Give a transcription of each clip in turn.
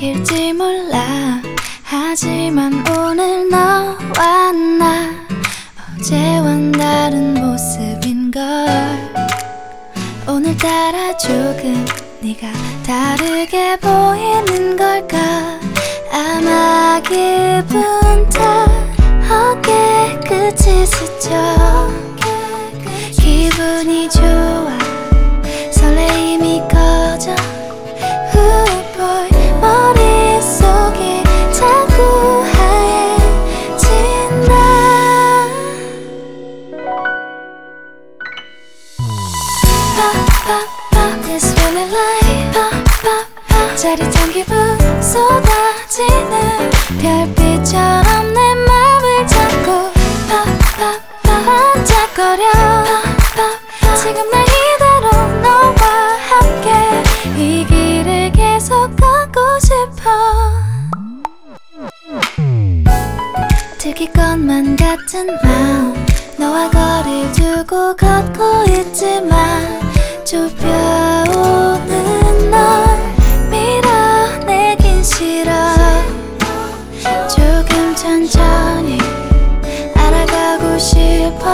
일지 몰라. 하지만 오늘 너와 나 어제와는 다른 모습인걸. 오늘따라 조금 네가 다르게 보이는 걸까. 아마 기분 탓. 어깨 끝이 스쳐 기분이 좋아. 설레임이 커져. boy 머릿속이 자꾸 하얘진다. Pop pop pop this feeling like pop pop pop. 짜릿한 기분 쏟아지는 별빛처럼 내 맘을 잡고 pop pop pop 반짝거려. pop pop 지금 날 이대로 너와 함께 이 길을 계속 걷고 싶어. 들킬 것만 같은 마음 너와 거리를 두고 걷고 있지만 좁혀오는 널 밀어내긴 싫어. 조금 천천히 알아가고 싶어.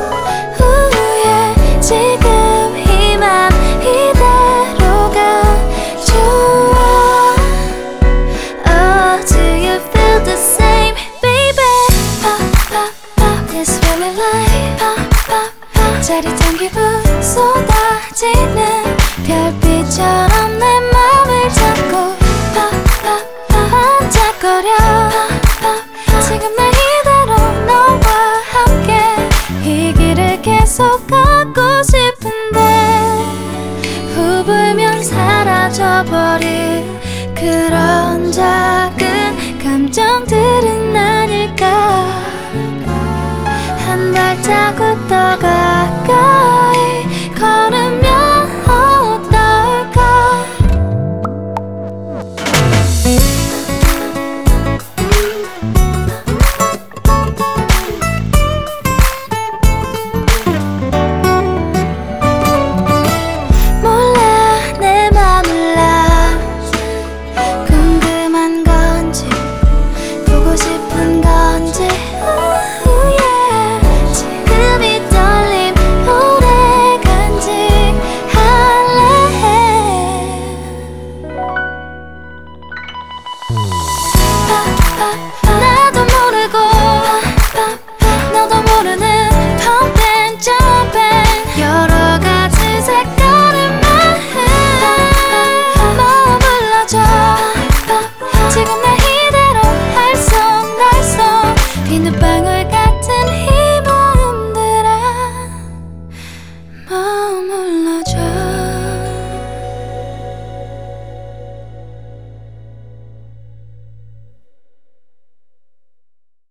후에 지금 이 맘 이대로가 좋아. Oh, do you feel the same, baby? Pop, pop, pop, this feeling like pop, pop, pop. 짜릿한 기분 쏟아지는 별빛처럼 내 맘을 잡고 pop, pop, pop 반짝거려. pop, pop 지금 날 이대로 너와 함께 이 길을 계속 걷고 싶은데 후 불면 사라져버릴 그런 작은